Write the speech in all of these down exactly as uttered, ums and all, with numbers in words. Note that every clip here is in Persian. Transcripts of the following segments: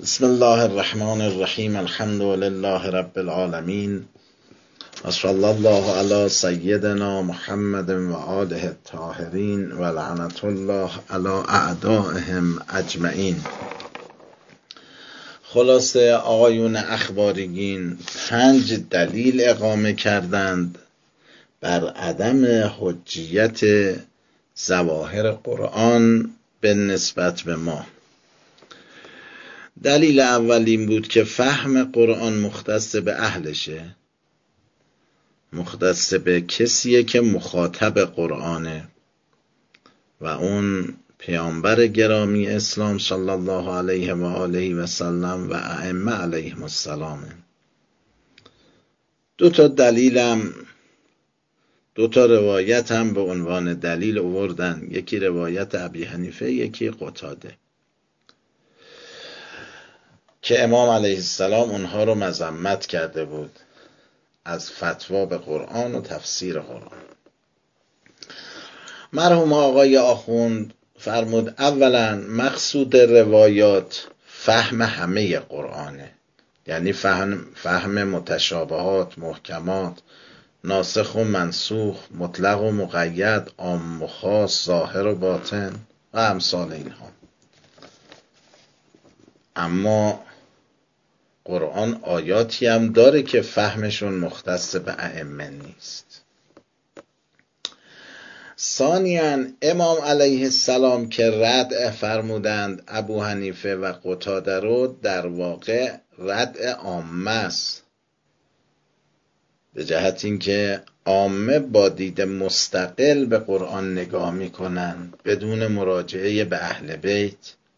بسم الله الرحمن الرحیم. الحمد لله رب العالمین و صلی الله علی سیدنا محمد و آله الطاهرین و لعنت الله علی اعدائهم اجمعین. خلاصه آقایون اخباریین پنج دلیل اقامه کردند بر عدم حجیت ظواهر قرآن به نسبت به ما. دلیل اول این بود که فهم قرآن مختص به اهلشه، مختص به کسیه که مخاطب قرآنه و اون پیامبر گرامی اسلام صلی الله علیه و آله و سلم و ائمه علیهم السلام. دو تا دلیلم دو تا روایت هم به عنوان دلیل آوردن، یکی روایت ابی حنیفه یکی قتاده، که امام علیه السلام اونها رو مذمت کرده بود از فتوا به قرآن و تفسیر قرآن. مرحوم آقای آخوند فرمود اولا مقصود روایات فهم همه قرآنه، یعنی فهم, فهم متشابهات، محکمات، ناسخ و منسوخ، مطلق و مقید، عام و خاص، ظاهر و باطن و امثال اینها. اما قرآن آیاتی هم داره که فهمشون مختص به ائمه نیست. ثانیاً امام علیه السلام که رد فرمودند ابو حنیفه و قتاده رو، در واقع رد عامه است، به جهت اینکه عامه با دید مستقل به قرآن نگاه میکنن بدون مراجعه به اهل بیت.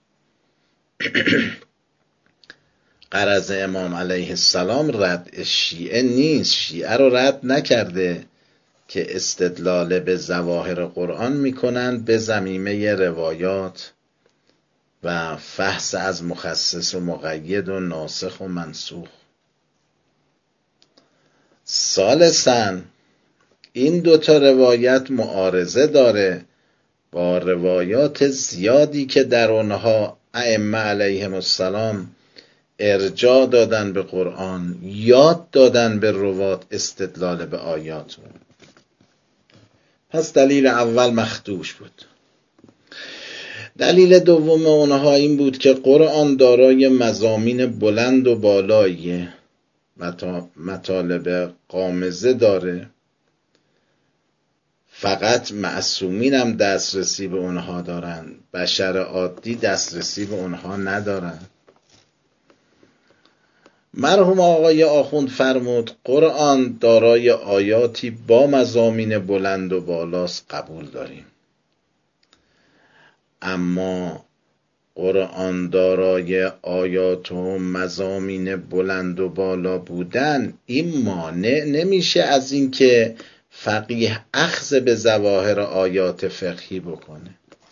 غرض امام علیه السلام رد شیعه نیست، شیعه رو رد نکرده که استدلال به ظواهر قرآن میکنند به ضمیمه روایات و فحص از مخصص و مقید و ناسخ و منسوخ. ثالثاً این دوتا روایت معارضه داره با روایات زیادی که در اونها ائمه علیهم السلام ارجاع دادن به قرآن، یاد دادن به روات استدلال به آیات. پس دلیل اول مخدوش بود. دلیل دوم اونها این بود که قرآن دارای مضامین بلند و بالایی، مطالب غامضه داره، فقط معصومین هم دسترسی به اونها دارن، بشر عادی دسترسی به اونها ندارن. مرحوم آقای آخوند فرمود قرآن دارای آیاتی با مضامین بلند و بالاست، قبول داریم، اما قرآن دارای آیات و مضامین بلند و بالا بودن این مانع نمیشه از این که فقیه اخذ به ظواهر آیات فقهی بکنه.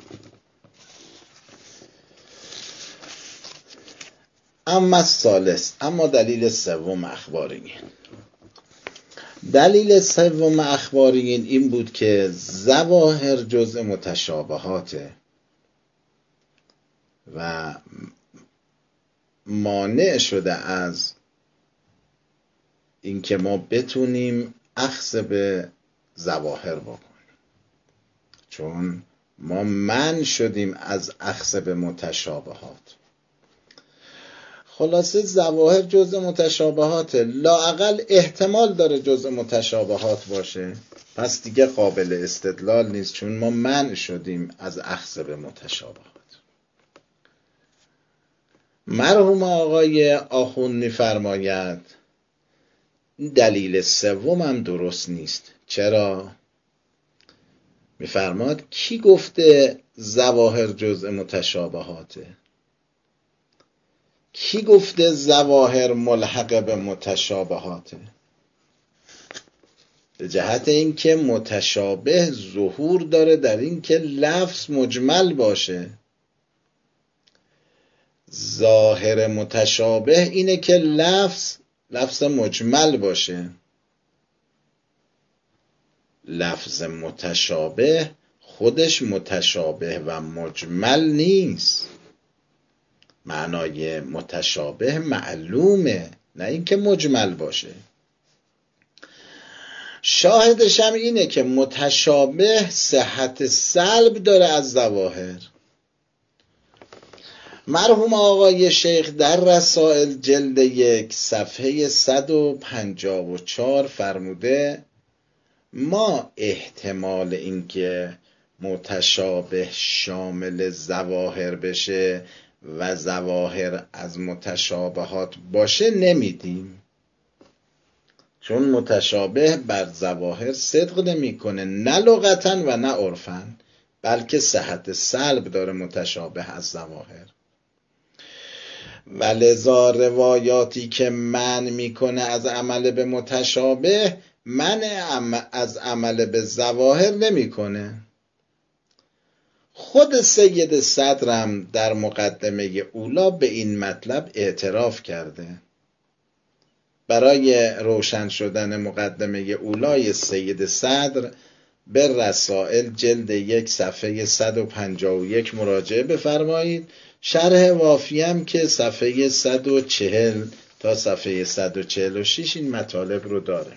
اما الثالث، اما دلیل سوم اخباریین دلیل سوم اخباریین این بود که ظواهر جزء متشابهاته و مانع شده از اینکه ما بتونیم اخذ به ظواهر بکنیم، چون ما منع شدیم از اخذ به متشابهات. خلاصه ظواهر جزء متشابهاته، لااقل احتمال داره جزء متشابهات باشه، پس دیگه قابل استدلال نیست، چون ما منع شدیم از اخذ به متشابهات. مرحوم آقای آخوند می‌فرماید دلیل سوم هم درست نیست. چرا؟ می‌فرماید کی گفته ظواهر جزء متشابهاته؟ کی گفته ظواهر ملحق به متشابهاته؟ به جهت اینکه متشابه ظهور داره در اینکه لفظ مجمل باشه. ظاهر متشابه اینه که لفظ لفظ مجمل باشه. لفظ متشابه خودش متشابه و مجمل نیست. معنای متشابه معلومه، نه اینکه مجمل باشه. شاهدش هم اینه که متشابه صحت سلب داره از ظواهر. مرحوم آقای شیخ در رسائل جلد یک صفحه صد و پنجاه و چهار فرموده ما احتمال اینکه متشابه شامل ظواهر بشه و ظواهر از متشابهات باشه نمیدیم، چون متشابه بر ظواهر صدق نمیکنه، نه لغتاً و نه عرفاً، بلکه صحت سلب داره متشابه از ظواهر. و لذا روایاتی که منع میکنه از عمل به متشابه منع از عمل به ظواهر نمیکنه. خود سید صدرم در مقدمه اولا به این مطلب اعتراف کرده. برای روشن شدن مقدمه اولای سید صدر به رسائل جلد یک صفحه صد و پنجاه و یک مراجعه بفرمایید. شرح وافیم که صفحه صد و چهل تا صفحه صد و چهل و شش این مطالب رو داره.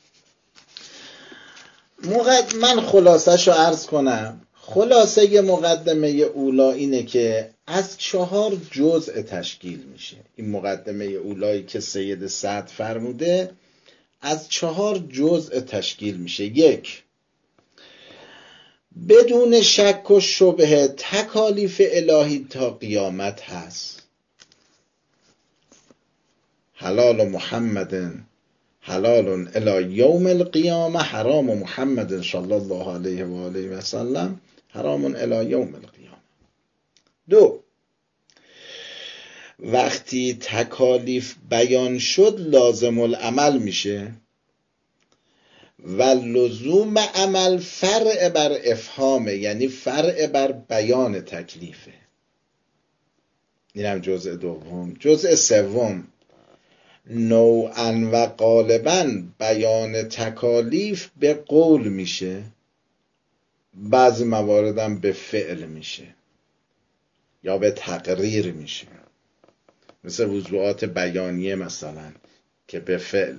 مقد... من خلاصش رو عرض کنم. خلاصه مقدمه اولا اینه که از چهار جزء تشکیل میشه. این مقدمه اولایی که سید صدر فرموده از چهار جزء تشکیل میشه. یک، بدون شک و شبهه تکالیف الهی تا قیامت هست. حلال محمد حلال الی یوم القیامه، حرام محمد صلی الله علیه و آله و سلم حرام الی یوم القیامه. دو، وقتی تکالیف بیان شد لازم العمل میشه و لزوم عمل فرع بر افهامه، یعنی فرع بر بیان تکلیفه. اینم جزء دوم. جزء سوم، نوعاً و غالباً بیان تکالیف به قول میشه، بعضی مواردم به فعل میشه یا به تقریر میشه، مثل وضوعات بیانیه مثلا که به فعل.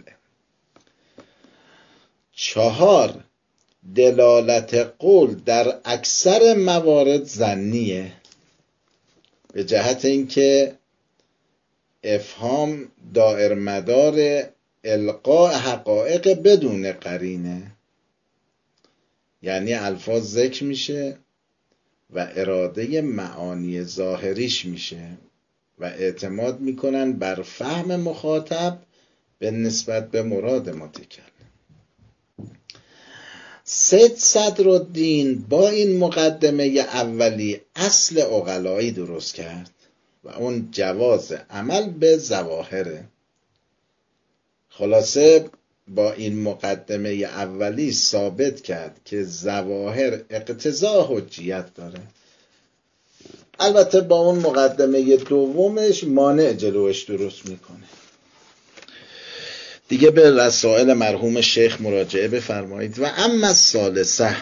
چهار، دلالت قول در اکثر موارد ظنیه، به جهت اینکه افهام دائر مدار القاء حقایق بدون قرینه، یعنی الفاظ ذکر میشه و اراده معانی ظاهریش میشه و اعتماد میکنن بر فهم مخاطب به نسبت به مراد متکلم. سید صدرالدین با این مقدمه اولی اصل عقلایی درست کرد و اون جواز عمل به ظواهره. خلاصه با این مقدمه اولی ثابت کرد که ظواهر اقتضاء حجیت داره. البته با اون مقدمه دومش مانع جلوش درست میکنه. دیگه به رسائل مرحوم شیخ مراجعه بفرمایید. و اما الثالثه،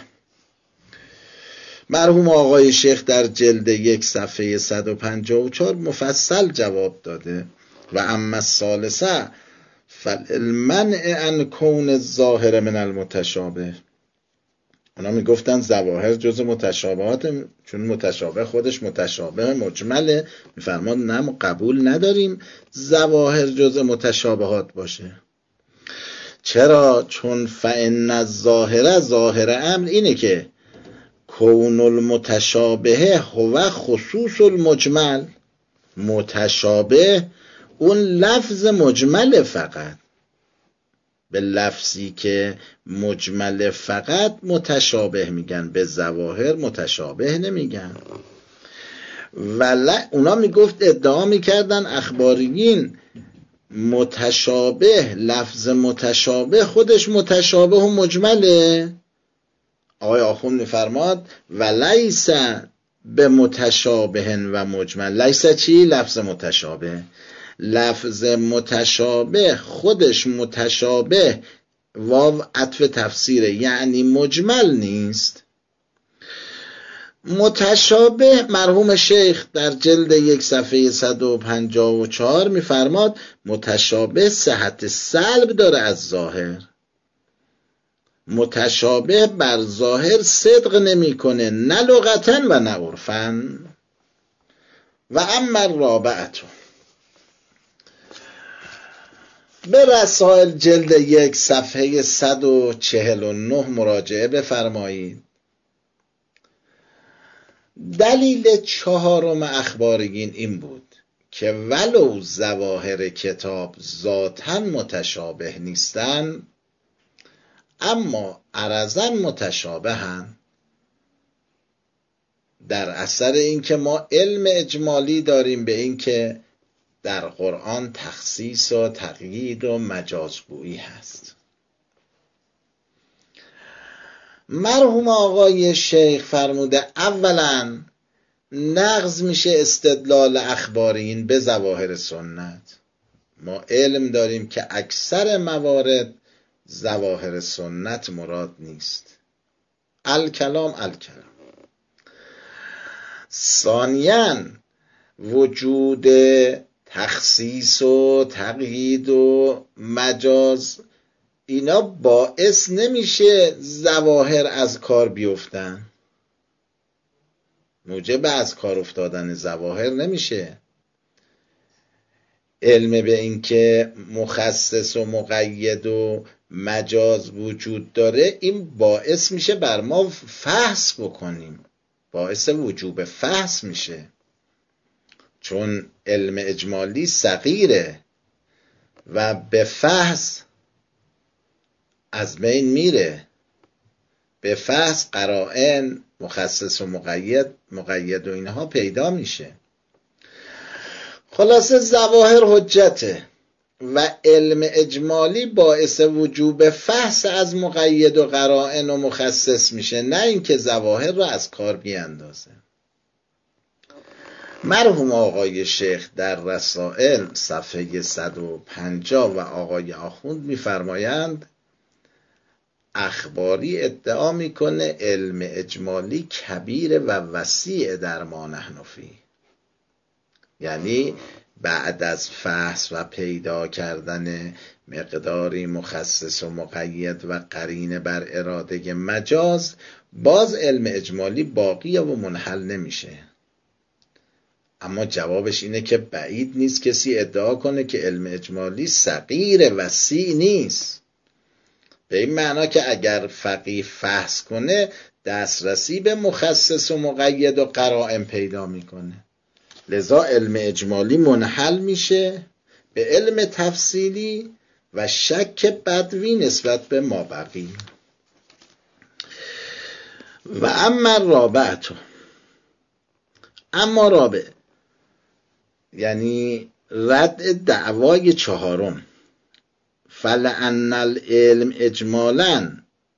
مرحوم آقای شیخ در جلد یک صفحه صد و پنجاه و چهار مفصل جواب داده. و اما الثالثه فالمنع عن کون الظاهر من المتشابه. اونا میگفتن ظواهر جز متشابهات، چون متشابه خودش متشابه مجمله، میفرمان نه قبول نداریم ظواهر جز متشابهات باشه. چرا؟ چون فإن الظاهر، ظاهر امر اینه که کون المتشابه هو خصوص المجمل. متشابه اون لفظ مجمل، فقط به لفظی که مجمل فقط متشابه میگن، به ظواهر متشابه نمیگن. ولی اونا میگفت ادعا میکردن اخباریین متشابه، لفظ متشابه خودش متشابه و مجمله. آقای آخوند میفرماد و لیس به متشابه و مجمل. لیس چی؟ لفظ متشابه. لفظ متشابه خودش متشابه، واو عطف تفسیره، یعنی مجمل نیست. متشابه مرحوم شیخ در جلد یک صفحه صد و پنجاه و چهار میفرماد متشابه صحت سلب داره از ظاهر، متشابه بر ظاهر صدق نمیکنه، نه لغتن و نه عرفن. و اما الرابعه، به رسائل جلد یک صفحه صد و چهل و نه مراجعه بفرمایید. دلیل چهارم اخبارگین این بود که ولو ظواهر کتاب ذاتاً متشابه نیستن، اما عرضاً متشابهن، در اثر اینکه ما علم اجمالی داریم به اینکه در قرآن تخصیص و تقیید و مجازگویی هست. مرحوم آقای شیخ فرموده اولا نقض میشه استدلال اخبارین به ظواهر سنت. ما علم داریم که اکثر موارد ظواهر سنت مراد نیست. الکلام الکلام. ثانیاً وجود تخصیص و تقیید و مجاز اینا باعث نمیشه ظواهر از کار بیفتن، موجب از کار افتادن ظواهر نمیشه. علم به اینکه مخصص و مقید و مجاز وجود داره این باعث میشه بر ما فحص بکنیم، باعث وجوب فحص میشه، چون علم اجمالی صغیره و به فحص از بین میره. به فحص قرائن مخصص و مقید مقید و اینها پیدا میشه. خلاصه ظواهر حجته و علم اجمالی باعث وجوب فحص از مقید و قرائن و مخصص میشه، نه اینکه ظواهر رو از کار بیاندازه. مرحوم آقای شیخ در رسائل صفحه صد و پنجاه و آقای آخوند میفرمایند اخباری ادعا میکنه علم اجمالی کبیر و وسیع در ما نحن فیه، یعنی بعد از فحص و پیدا کردن مقداری مخصص و مقید و قرینه بر اراده مجاز باز علم اجمالی باقی و منحل نمیشه. اما جوابش اینه که بعید نیست کسی ادعا کنه که علم اجمالی صغیر وسیع نیست، به این معنا که اگر فقیه فحص کنه دسترسی به مخصص و مقید و قرائن پیدا میکنه، لذا علم اجمالی منحل میشه به علم تفصیلی و شک بدوی نسبت به ما بقی. و اما رابعه، اما رابع یعنی رد دعوای چهارم، فلأن العلم اجمالا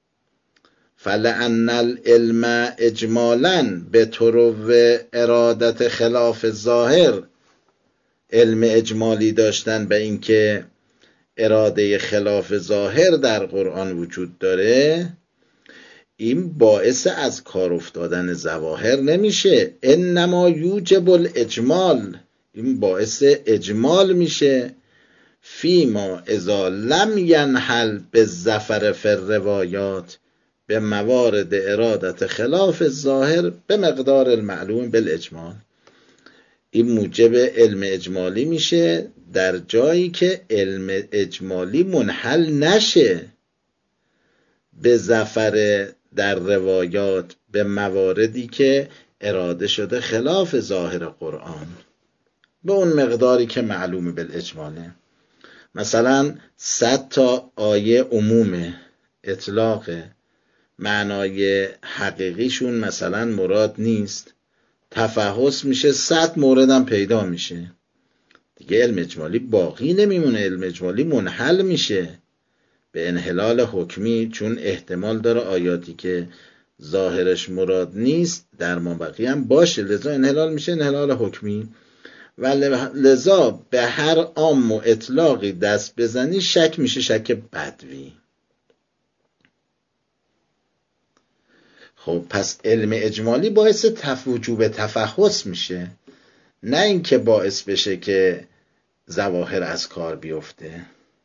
فلأن العلم اجمالا به طرو ارادت خلاف ظاهر، علم اجمالی داشتن به اینکه اراده خلاف ظاهر در قرآن وجود داره، این باعث از کار افتادن ظواهر نمیشه. انما یوجب الاجمال، این باعث اجمال میشه. فیما اذا لم ینحل بالظفر فی الروایات به موارد ارادت خلاف الظاهر به مقدار المعلوم بالاجمال، این موجب علم اجمالی میشه در جایی که علم اجمالی منحل نشه به ظفر در روایات به مواردی که اراده شده خلاف ظاهر قرآن به اون مقداری که معلوم بالاجماله. مثلا صد تا آیه عموم اطلاق معنای حقیقیشون مثلا مراد نیست، تفحص میشه، صد موردم پیدا میشه، دیگه علم اجمالی باقی نمیمونه، علم اجمالی منحل میشه به انحلال حکمی، چون احتمال داره آیاتی که ظاهرش مراد نیست در مابقی هم باشه، لذا انحلال میشه انحلال حکمی. و لذا به هر عام و اطلاقی دست بزنی شک میشه شک بدوی. خب پس علم اجمالی باعث تف وجوب تفحص میشه، نه اینکه باعث بشه که ظواهر از کار بیفته.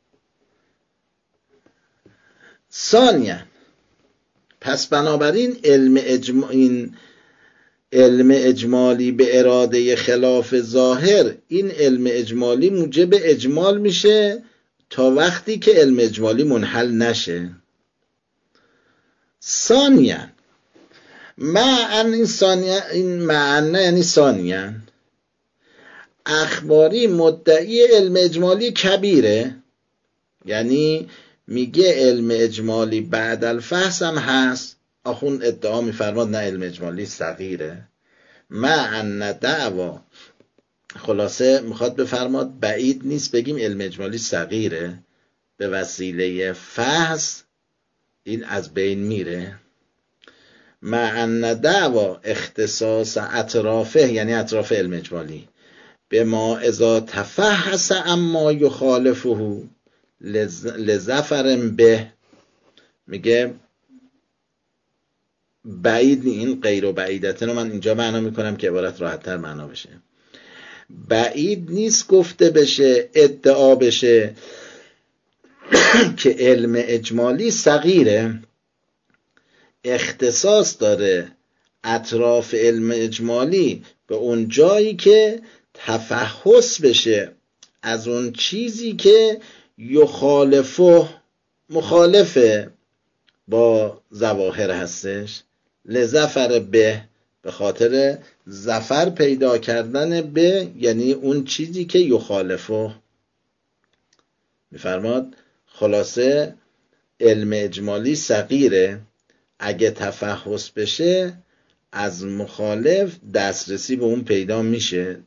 ثانیاً پس بنابراین علم اجما... این علم اجمالی به اراده خلاف ظاهر، این علم اجمالی موجب اجمال میشه تا وقتی که علم اجمالی منحل نشه. ثانیاً معنی این ثانیاً این معنی یعنی ثانیاً اخباری مدعی علم اجمالی کبیره، یعنی میگه علم اجمالی بعد الفحص هم هست. آخون ادعا میفرماد نه علم اجمالی صغیره. مع دعوا، خلاصه میخواد بفرماد بعید نیست بگیم علم اجمالی صغیره، به وسیله فحص این از بین میره. مع دعوا اختصاص اطرافه، یعنی اطراف علم اجمالی، به ما اذا تفحص اما یخالفه لظفر به، میگه بعید، این غیر و بعیدتن رو من اینجا معنا میکنم که عبارت راحت تر معنا بشه. بعید نیست گفته بشه، ادعا بشه که علم اجمالی صغیره، اختصاص داره اطراف علم اجمالی به اون جایی که تفحص بشه از اون چیزی که یخالفه، مخالفه با ظواهر هستش، لظفر به، به خاطر ظفر پیدا کردن به، یعنی اون چیزی که یخالفه. میفرماد خلاصه علم اجمالی صغیره، اگه تفحص بشه از مخالف دسترسی به اون پیدا میشه.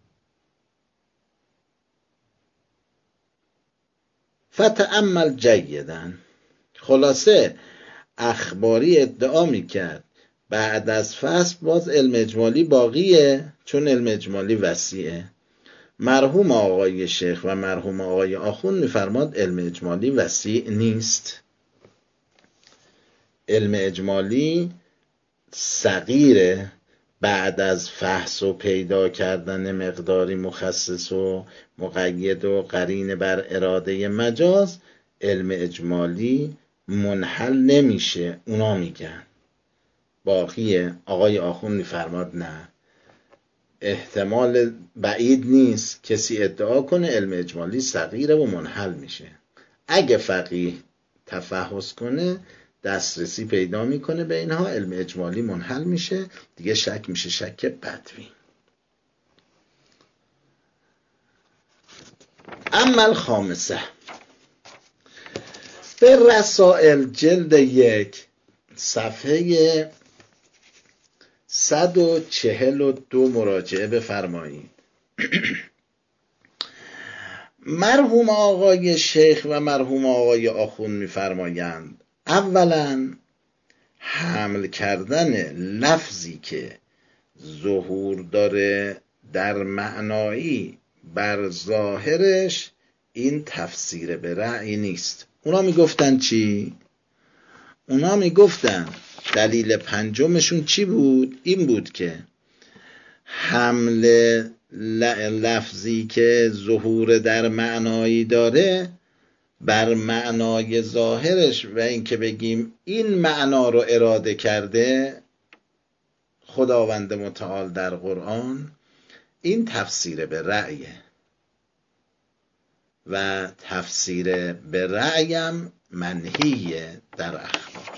فتأمل جیدن، خلاصه اخباری ادعا میکرد بعد از فصل باز علم اجمالی باقیه، چون علم اجمالی وسیعه. مرحوم آقای شیخ و مرحوم آقای آخون میفرماد علم اجمالی وسیع نیست، علم اجمالی صغیره، بعد از فحص و پیدا کردن مقداری مخصص و مقید و قرین بر اراده مجاز علم اجمالی منحل نمیشه. اونا میگن باقیه. آقای آخوند میفرماد نه، احتمال بعید نیست کسی ادعا کنه علم اجمالی صغیره و منحل میشه. اگه فقیه تفحص کنه دسترسی پیدا میکنه به اینها، علم اجمالی منحل میشه، دیگه شک میشه شک بدوی. اما الخامسه به رسائل جلد یک صفحه صد و چهل و دو مراجعه بفرمایید. مرحوم آقای شیخ و مرحوم آقای آخوند میفرمایند اولا حمل کردن لفظی که ظهور داره در معنایی بر ظاهرش این تفسیر به رأی نیست. اونا میگفتن چی؟ اونا میگفتن دلیل پنجمشون چی بود؟ این بود که حمل لفظی که ظهور در معنایی داره بر معنای ظاهرش و این که بگیم این معنا رو اراده کرده خداوند متعال در قرآن، این تفسیر به رأیه و تفسیر به رأیم منهیه در اخبار.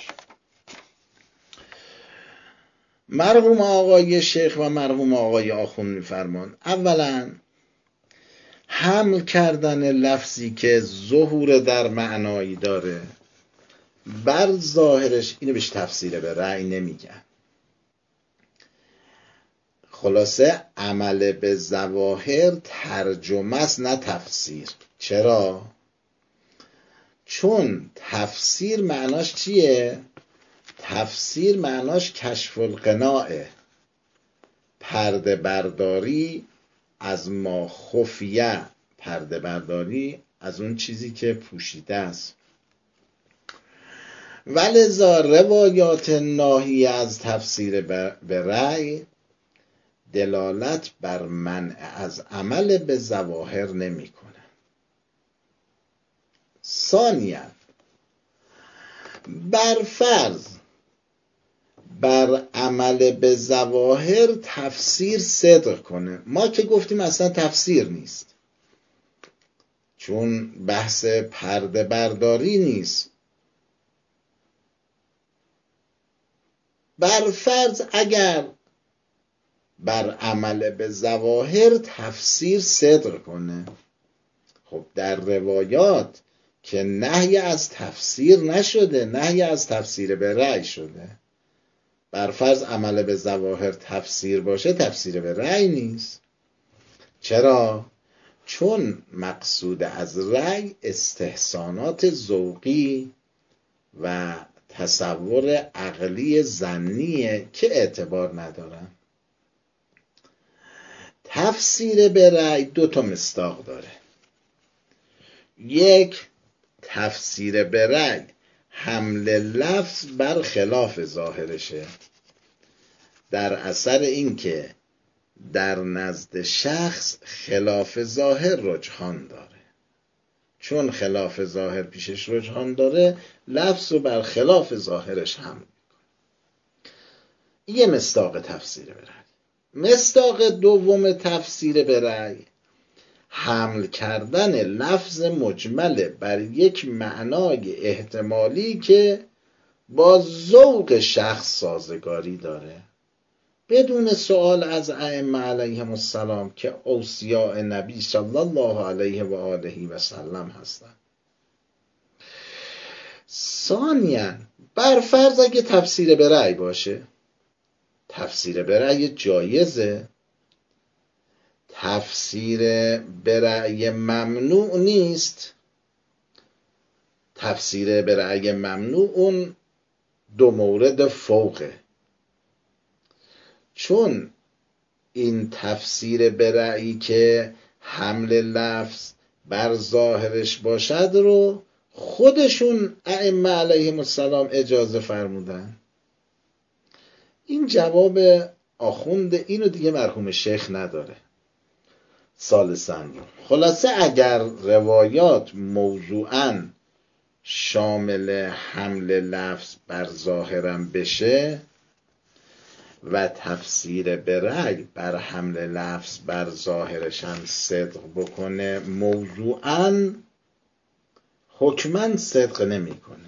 مرحوم آقای شیخ و مرحوم آقای آخوند میفرمان اولا حمل کردن لفظی که ظهور در معنایی داره بر ظاهرش، اینو بهش تفسیر به رأی نمیگن. خلاصه عمل به ظواهر ترجمه است نه تفسیر. چرا؟ چون تفسیر معناش چیه؟ تفسیر معناش کشف القناعه، پرده برداری از ما خفیه، پرده برداری از اون چیزی که پوشیده است. ولذا روایات ناهی از تفسیر به رأی دلالت بر منع از عمل به ظواهر نمی کنه. ثانیاً بر فرض بر عمل به ظواهر تفسیر صدق کنه، ما که گفتیم اصلا تفسیر نیست، چون بحث پرده برداری نیست. بر فرض اگر بر عمل به ظواهر تفسیر صدق کنه، خب در روایات که نهی از تفسیر نشده، نهی از تفسیر به رأی شده. بر فرض عمل به ظواهر تفسیر باشه، تفسیر به رأی نیست. چرا؟ چون مقصود از رأی استحسانات ذوقی و تصور عقلی ظنیه که اعتبار ندارن. تفسیر به رأی دو تا مصداق داره. یک، تفسیر به رأی حمل لفظ بر خلاف ظاهرشه، در اثر اینکه در نزد شخص خلاف ظاهر رجحان داره. چون خلاف ظاهر پیشش رجحان داره، لفظ رو بر خلاف ظاهرش حمل میکنه. یه مصداق تفسیر به رأی. مصداق دوم تفسیر به رأی حمل کردن لفظ مجمل بر یک معنای احتمالی که با ذوق شخص سازگاری داره، بدون سؤال از ائمه علیهم السلام که اوصیاء نبی صلی الله علیه و آله و سلم هستند. ثانیاً بر فرض اگه تفسیر به رأی باشه، تفسیر به رأی جایزه، تفسیر به رأی ممنوع نیست. تفسیر به رأی ممنوع اون دو مورد فوقه، چون این تفسیر به رأیی که حمل لفظ بر ظاهرش باشد رو خودشون ائمه علیهم السلام اجازه فرمودن. این جواب آخوند اینو دیگه مرحوم شیخ نداره. ثالثاً خلاصه اگر روایات موضوعاً شامل حمل لفظ بر ظاهرم بشه و تفسیر به رأی بر حمل لفظ بر ظاهرش هم صدق بکنه، موضوعاً حکماً صدق نمی کنه.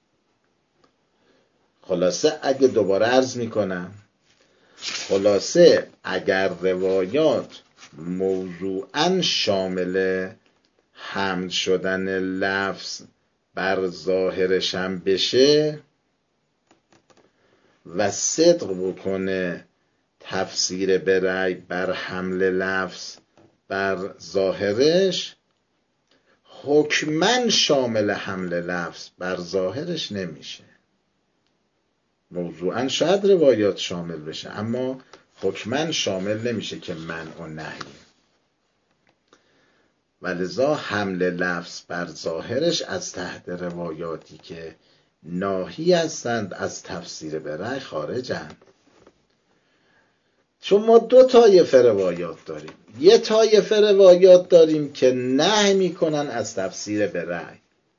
خلاصه اگه دوباره عرض می کنم، خلاصه اگر روایات موضوعاً شامل حمل شدن لفظ بر ظاهرش هم بشه و صدق بکنه تفسیر به رأی بر حمل لفظ بر ظاهرش، حکماً شامل حمل لفظ بر ظاهرش نمیشه. موضوعاً شاید روایات شامل بشه اما حکماً شامل نمیشه که منع و نهی. ولذا حمل لفظ بر ظاهرش از تحت روایاتی که ناهی هستند از تفسیر به رأی خارجند. چون ما دو طایفه روایات داریم، یه طایفه روایات داریم که نهی میکنن از تفسیر به رأی،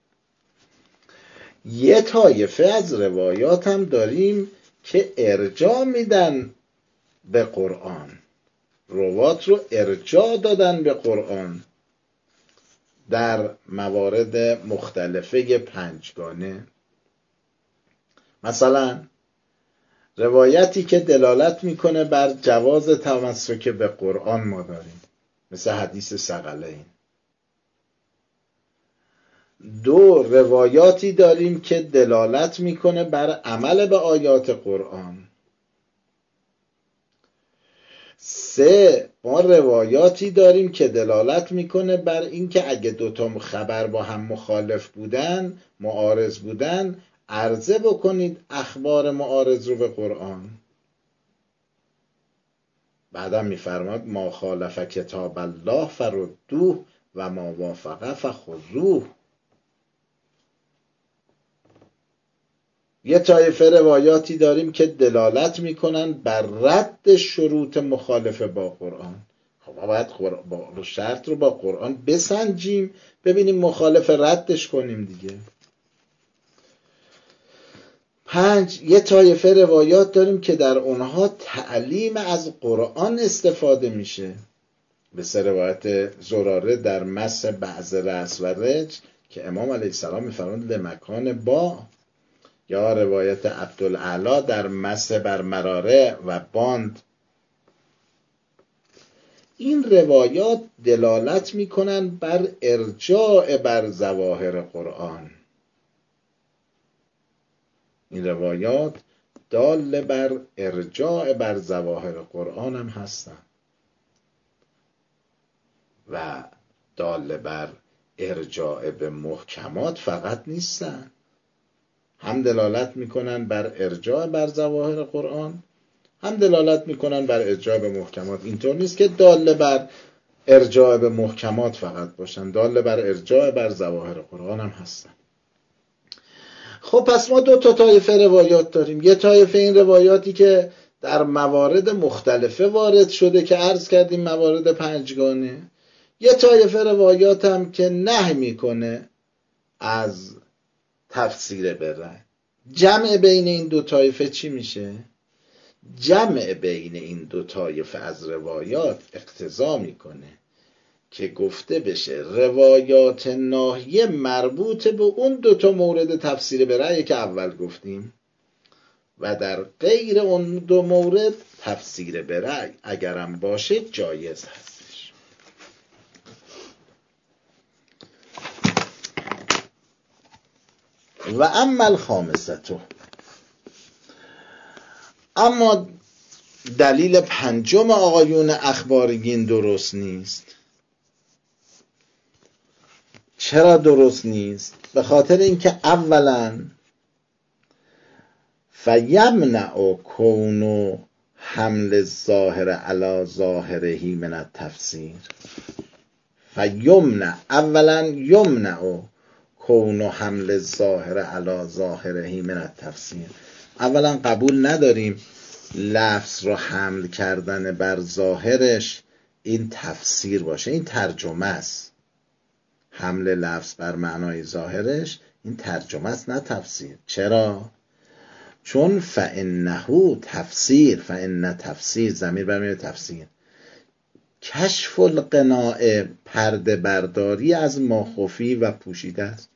یه طایفه از روایات هم داریم که ارجاع میدن به قرآن، روات رو ارجاع دادن به قرآن در موارد مختلفه پنجگانه. مثلا روایتی که دلالت میکنه بر جواز تمسک به قرآن ما داریم، مثل حدیث ثقلین. دو، روایاتی داریم که دلالت میکنه بر عمل به آیات قرآن. سه، ما روایاتی داریم که دلالت میکنه بر اینکه اگه دوتا خبر با هم مخالف بودن، معارض بودن، عرضه بکنید اخبار معارض رو به قرآن. بعدم میفرماد ما خالف کتاب الله فردوه و ما وافقه فخذوه. یه طایفه روایاتی داریم که دلالت میکنن بر رد شروط مخالفه با قرآن. خب باید با شرط رو با قرآن بسنجیم، ببینیم مخالف ردش کنیم دیگه. پنج، یه طایفه روایات داریم که در اونها تعلیم از قرآن استفاده میشه. به سه روایت زراره در مس بعض رأس و رج که امام علیه السلام میفرماند لمکان با، یا روایت عبدالاعلی در مس بر مراره و باند. این روایات دلالت میکنن بر ارجاع بر ظواهر قرآن. این روایات دال بر ارجاع بر ظواهر قرآن هم هستن و دال بر ارجاع به محکمات فقط نیستن، هم دلالت میکنن بر ارجاع بر ظواهر قرآن، هم دلالت میکنن بر ارجاع به محکمات. اینطور نیست که دال بر ارجاع به محکمات فقط باشن، دال بر ارجاع بر ظواهر قرآن هم هستن. خب پس ما دو تا طایفه روایات داریم. یه طایفه این روایاتی که در موارد مختلفه وارد شده که عرض کردیم موارد پنجگانه. یه طایفه روایات هم که نهی میکنه از تفسیر بره. جمع بین این دو طایفه چی میشه؟ جمع بین این دو طایفه از روایات اقتضا میکنه که گفته بشه روایات ناهیه مربوط به اون دو تا مورد تفسیر به رأی که اول گفتیم و در غیر اون دو مورد تفسیر به رأی اگرم باشه جایز هستش. و اما الخامسة، اما دلیل پنجم آقایون اخبارگین درست نیست. چرا درست نیست؟ به خاطر اینکه اولا فیمنع کون حمل الظاهر علی ظاهره من التفسیر. فیمنع، اولا یمنع کون حمل الظاهر علی ظاهره من التفسیر. اولا قبول نداریم لفظ رو حمل کردن بر ظاهرش این تفسیر باشه، این ترجمه است. حمل لفظ بر معنای ظاهرش این ترجمه است نه تفسیر. چرا؟ چون فانه تفسیر، فان تفسیر ضمیر برمیاد تفسیر، کشف القناع پرده برداری از ما خفی و پوشیده است.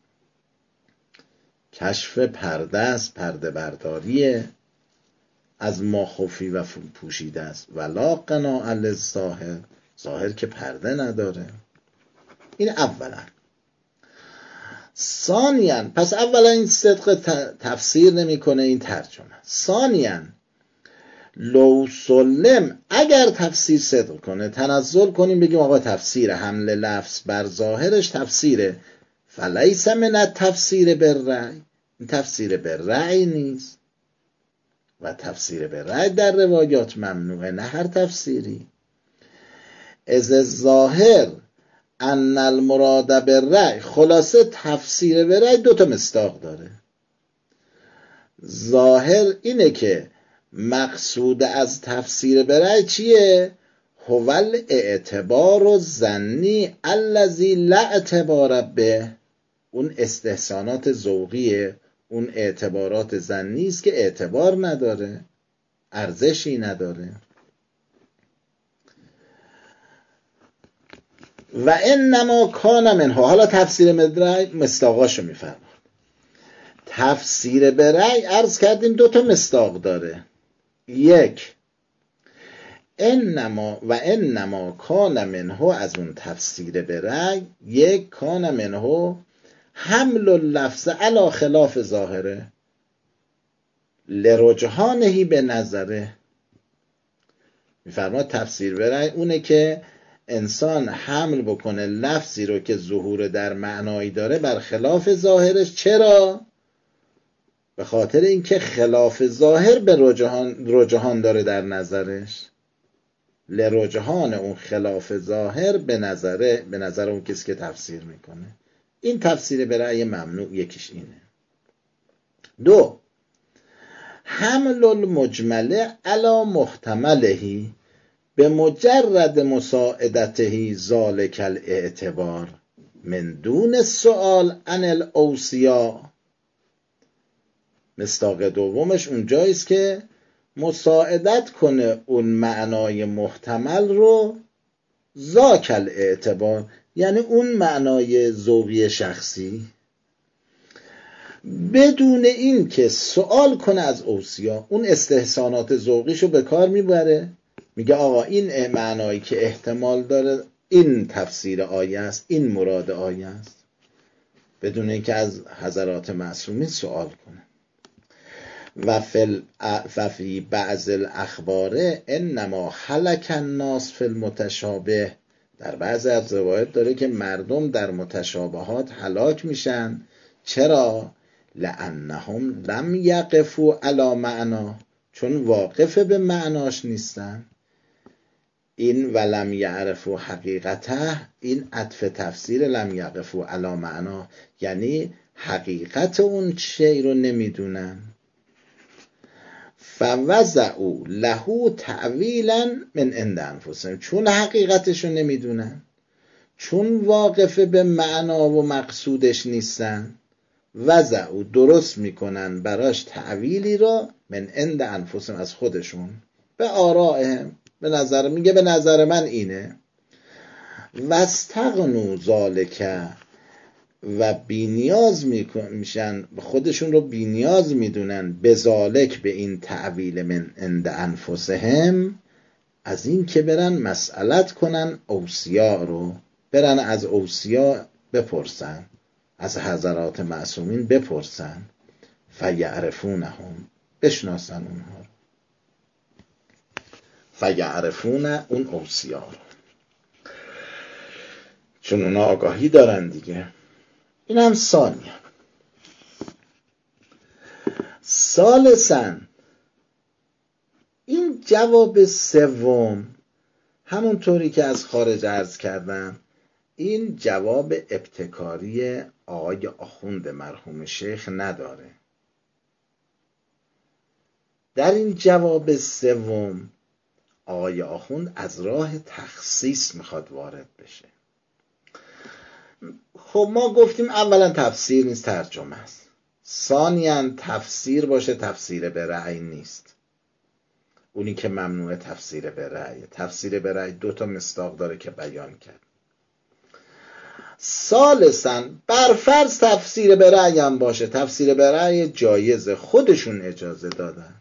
کشف پرده است، پرده برداری از ما خفی و پوشیده است. ولا قناع للظاهر، ظاهر که پرده نداره. این اولا. ثانیاً، پس اولا این صدق تفسیر نمیکنه، این ترجمه. ثانیاً لو سلم، اگر تفسیر صدق کنه، تنزل کنیم بگیم آقا تفسیر حمل لفظ بر ظاهرش تفسیره، فلیس من التفسیر بالرأی، این تفسیر بالرأی نیست و تفسیر بالرأی در روایات ممنوعه، نه هر تفسیری. از الظاهر ان المراد بالرأی، خلاصه تفسیر بالرأی دو تا مصداق داره. ظاهر اینه که مقصود از تفسیر بالرأی چیه؟ هو الاعتبار الظنی الذی لا اعتبار به، اون استحسانات ذوقیه، اون اعتبارات ظنی است که اعتبار نداره، ارزشی نداره. و انما کان منه، حالا تفسیر بالرأی مصداقاشو میفرماد. تفسیر بالرأی عرض کردیم دو تا مصداق داره. یک، انما و انما کان منه، از اون تفسیر بالرأی یک، کان منه حمل اللفظ علی خلاف ظاهره لرجحانه به نظره. میفرماد تفسیر بالرأی اونه که انسان حمل بکنه لفظی رو که ظهور در معنایی داره بر خلاف ظاهرش. چرا؟ به خاطر اینکه خلاف ظاهر به رجحان, رجحان داره در نظرش. لرجحان اون خلاف ظاهر به نظره، به نظر اون کسی که تفسیر میکنه. این تفسیر بالرأی ممنوع یکیش اینه. دو، حمل المجمله علی محتملهی به مجرد مساعدته ذالک الاعتبار من دون السؤال عن الاوصیاء. مصداق دومش اونجاییست که مساعدت کنه اون معنای محتمل رو ذاک الاعتبار، یعنی اون معنای ذوقی شخصی، بدون این که سوال کنه از اوصیا. اون استحسانات ذوقیشو به کار میبره، میگه آقا این معنایی که احتمال داره این تفسیر آیه است، این مراد آیه است، بدون اینکه از حضرات معصومین سوال کنه. و فی بعض الاخبار انما هلک الناس فی المتشابه، در بعض از روایت داره که مردم در متشابهات هلاک میشن. چرا؟ لانهم لم یقفوا علی معنا، چون واقف به معناش نیستن. این ولم یعرفوا حقیقته، این عطف تفسیر لم یقفوا علی معنا، یعنی حقیقت اون شی رو نمیدونن. فوضعوا له تعویلا من عند انفسهم، چون حقیقتش رو نمیدونن، چون واقف به معنا و مقصودش نیستن، وضعوا درست میکنن براش تعویلی را من عند انفسهم، از خودشون، به آرائهم، به نظر میگه به نظر من اینه. واستغنوا ذالک، و بینیاز میشن، خودشون رو بینیاز میدونن، بذالک، به این تعویل من عند انفسهم، از این که برن مسئلت کنن اوصیا رو، برن از اوصیا بپرسن، از حضرات معصومین بپرسن. فیعرفونهم، بشناسن اونها رو، فیعرفون اون اوصیا رو، چون اونا آگاهی دارن دیگه. این هم ثانیه. ثالثاً، این جواب سوم، همونطوری که از خارج عرض کردم، این جواب ابتکاری آقای آخوند مرحوم شیخ نداره. در این جواب سوم آقای آخوند از راه تخصیص میخواد وارد بشه. خب ما گفتیم اولا تفسیر نیست، ترجمه است. ثانیاً تفسیر باشه تفسیر به رأی نیست، اونی که ممنوع تفسیر به رأی. تفسیر به رأی دو تا مصداق داره که بیان کرد. ثالثاً برفرض تفسیر به رأی هم باشه، تفسیر به رأی جایزه، خودشون اجازه دادن.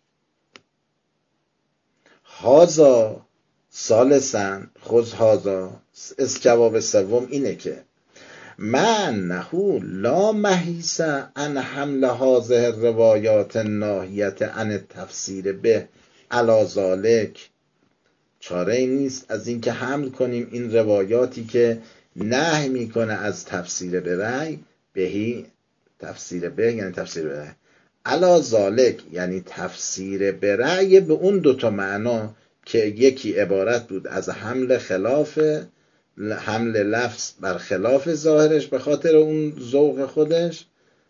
هازا ثالثاً خذ هازا، از جواب سوم اینه که معنه لا محیص عن حمل هذه الروایات الناهیة عن التفسیر به علی ذلک، چاره ای نیست از اینکه حمل کنیم این روایاتی که نهی میکنه از تفسیر به رأی، بهی تفسیر به یعنی تفسیر به رأی، علی ذلک یعنی تفسیر به رأی به اون دوتا معنا که یکی عبارت بود از حمل خلاف حمل لفظ بر خلاف ظاهرش به خاطر اون ذوق خودش،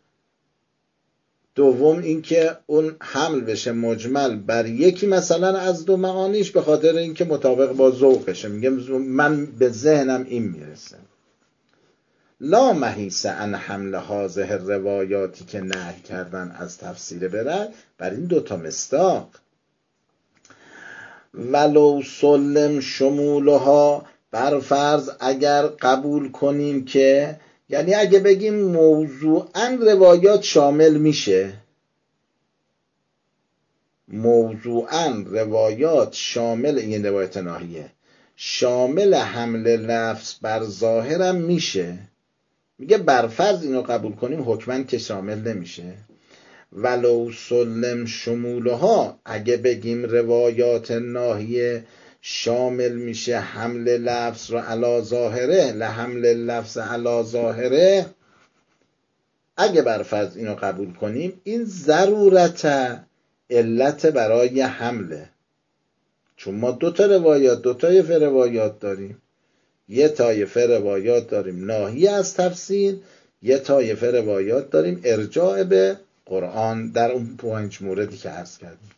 دوم اینکه اون حمل بشه مجمل بر یکی مثلا از دو معانیش به خاطر اینکه مطابق با ذوقشه. میگه من به ذهنم این میرسه. لا محیص عن حمل هذه الروایاتی که نهی کردن از تفسیر به رأی بر این دوتا مصداق. ولو سلم شمولها، بر فرض اگر قبول کنیم که، یعنی اگه بگیم موضوعاً روایات شامل میشه، موضوعاً روایات شامل، این روایت ناهیه شامل حمل لفظ بر ظاهرم میشه، میگه بر فرض اینو قبول کنیم حکماً که شامل نمیشه. ولو سلم شمولها، اگه بگیم روایات ناهیه شامل میشه حمل لفظ رو علی ظاهره، لحمل لفظ علی ظاهره، اگه برفرض اینو قبول کنیم، این ضرورت علت برای حمله، چون ما دو تا روایات دو طایفه روایات داریم، یه طایفه روایات داریم ناهی از تفسیر، یه طایفه روایات داریم ارجاع به قرآن در اون پنج موردی که عرض کردیم.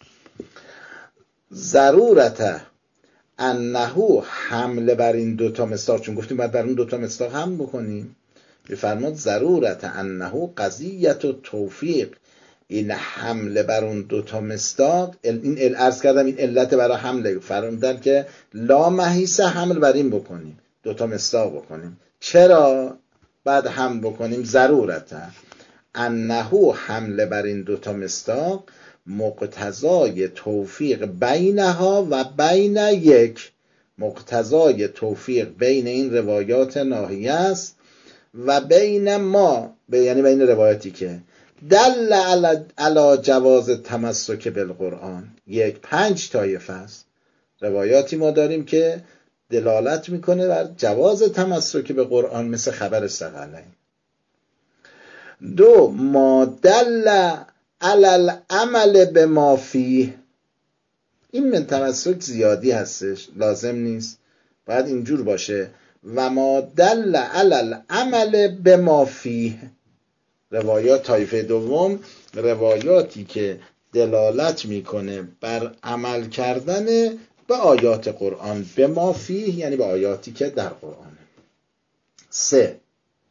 ضرورت انه حمله بر این دوتا مصداق، چون گفتیم باید بر اون دوتا مصداق حمل بکنیم، بفرماد ضرورت انه قضیت و توفیق، این حمله بر اون دوتا مصداق، این عرض کردم این علت برای حمله، فرمودن که لا محیص حمل بر این بکنیم، دوتا مصداق بکنیم. چرا بعد حمل بکنیم؟ ضرورت انه حمله بر این دوتا مصداق مقتضای توفیق بینها و بین یک، مقتضای توفیق بین این روایات ناحیه است و بین ما، یعنی بین روایاتی که دل علی جواز تمسک بالقرآن. یک پنج طایفه است روایاتی ما داریم که دلالت میکنه بر جواز تمسک به قرآن، مثل خبر ثقلین. دو، ما دل علی العمل بما فیه، این من تمسک زیادی هستش، لازم نیست، باید اینجور باشه. و ما دل علی العمل بما فیه، روایات طایفه دوم، روایاتی که دلالت میکنه بر عمل کردن به آیات قرآن، بما فیه یعنی به آیاتی که در قرآن. سه،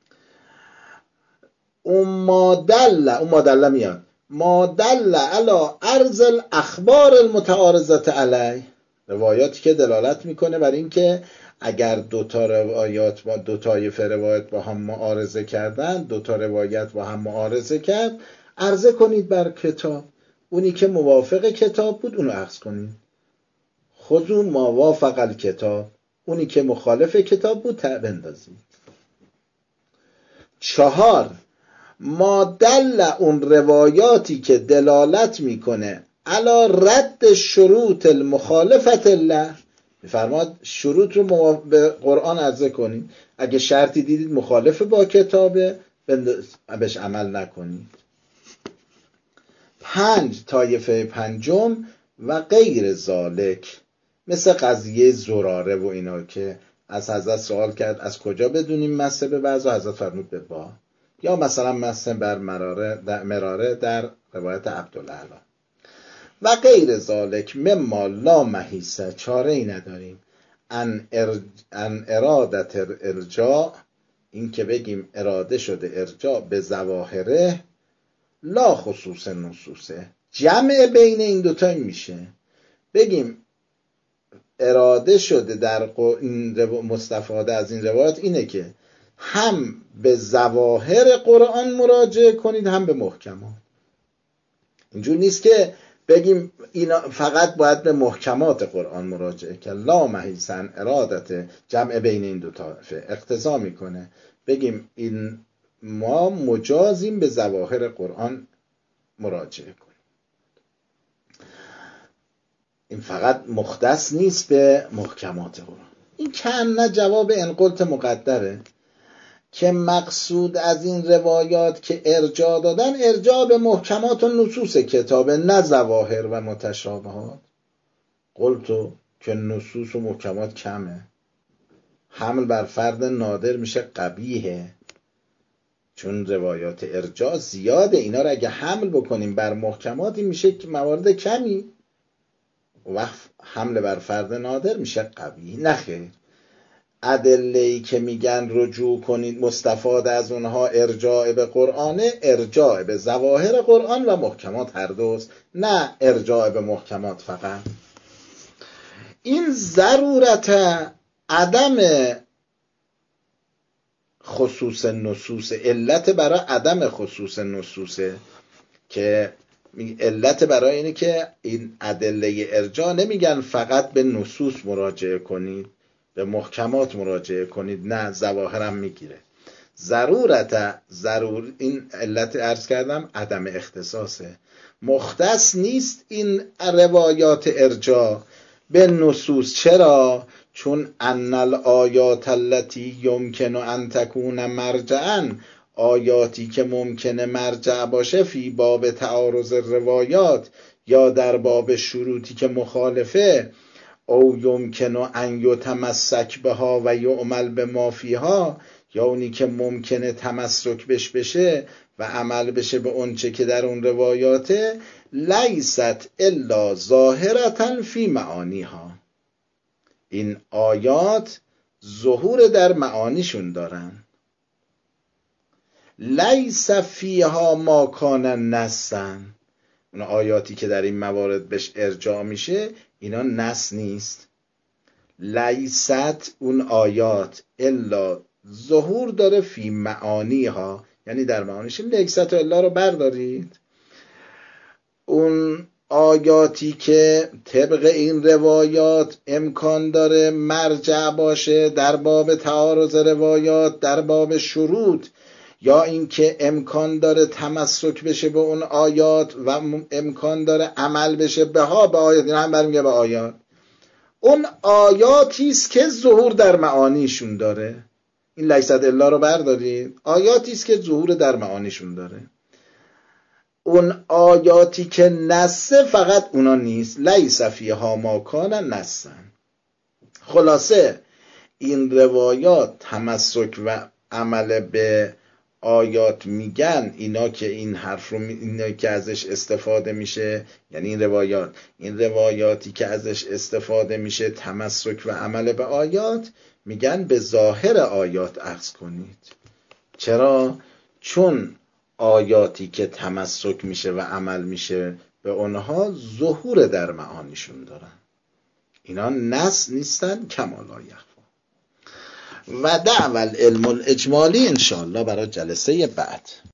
اون ما دل، اون ما دل میاد ما دل علی عرض الاخبار المتعارضه علی، روایاتی که دلالت میکنه بر این که اگر دو تا روایات با دو طایفه روایت با هم معارضه کردن، دو تا روایت با هم معارضه کرد، عرضه کنید بر کتاب، اونی که موافق کتاب بود اونو عرض کنید، خذوا ما وافق الکتاب، اونی که مخالف کتاب بود ته بندازید. چهار، ما دل، اون روایاتی که دلالت میکنه علی رد شروط المخالفت الله، میفرماد شروط رو به قرآن عرضه کنید، اگه شرطی دیدید مخالف با کتابه بهش عمل نکنید. پنج، طایفه پنجم، و غیر ذالک، مثل قضیه زراره و اینا که از حضرت سوال کرد از کجا بدونیم مسه به بعض، و حضرت فرمود به با، یا مثلا مسه بر مراره در, مراره در روایت عبدالعلا. و غیر ذالک مما لا محیصه، چاره ای نداریم، ان, ارج... ان ارادت ارجاع، این که بگیم اراده شده ارجاع به ظواهره، لا خصوص نصوصه، جمع بین این دوتا میشه، بگیم اراده شده در این مستفاده از این روایت اینه که هم به ظواهر قرآن مراجعه کنید هم به محکمات. اینجور نیست که بگیم اینا فقط باید به محکمات قرآن مراجعه کرد، لا محیصن ارادت جمع بین این دو طایفه اقتضا میکنه بگیم این ما مجازیم به ظواهر قرآن مراجعه کنیم. این فقط مختص نیست به محکمات قرآن. این کنه جواب ان قلت مقدره که مقصود از این روایات که ارجاع دادن، ارجاع به محکمات و نصوص کتابه، نه ظواهر و متشابهات. قلتو که نصوص و محکمات کمه، حمل بر فرد نادر میشه قبیحه، چون روایات ارجاع زیاده، اینا رو اگه حمل بکنیم بر محکمات این میشه موارد کمی، و حمل بر فرد نادر میشه قبیح. نخیر، ادله‌ای که میگن رجوع کنید مستفاد از اونها ارجاع به قرآنه، ارجاع به ظواهر قرآن و محکمات هر دوست، نه ارجاع به محکمات فقط. این ضرورت عدم خصوص نصوص، علت برای عدم خصوص نصوصه، که علت برای اینه که این ادله ارجاع نمیگن فقط به نصوص مراجعه کنید، به محکمات مراجعه کنید، نه ظواهر هم میگیره. ضرورت ضرور، این علت عرض کردم عدم اختصاصه، مختص نیست این روایات ارجاع به نصوص. چرا؟ چون ان الآیات التي یمکن ان تکون مرجعا، آیاتی که ممکنه مرجع باشه فی باب تعارض روایات، یا در باب شروطی که مخالفه، او یمکن ان یتمسک بها و یعمل بما فیها، یا اونی که ممکنه تمسک بش بشه و عمل بشه به اونچه که در اون روایاته، لیست الا ظاهرة فی معانیها، این آیات ظهور در معانیشون دارن. لیس فیها ما کان نسا، اون آیاتی که در این موارد بهش ارجاع میشه اینا نس نیست. لیست اون آیات الا ظهور داره فی معانیها، یعنی در معانیش. لیست الا رو بردارید، اون آیاتی که طبق این روایات امکان داره مرجع باشه در باب تعارض روایات، در باب شروط، یا اینکه امکان داره تمسک بشه به اون آیات و امکان داره عمل بشه به ها به آیات، این هم برمیگه به آیات. اون آیاتی است که ظهور در معانیشون داره. این لیست الا رو بردارید، آیاتی است که ظهور در معانیشون داره. اون آیاتی که نسه فقط اونا نیست، لیس فیها ما کان نسا. خلاصه این روایات تمسک و عمل به آیات میگن، اینا که این حرف رو می... اینا که ازش استفاده میشه، یعنی این روایات، این روایاتی که ازش استفاده میشه تمسک و عمل به آیات، میگن به ظاهر آیات اخذ کنید. چرا؟ چون آیاتی که تمسک میشه و عمل میشه به اونها ظهور در معانیشون دارن، اینا نص نیستن. کما لا یخفی. و دعوی العلم الاجمالی انشاءالله برای جلسه بعد.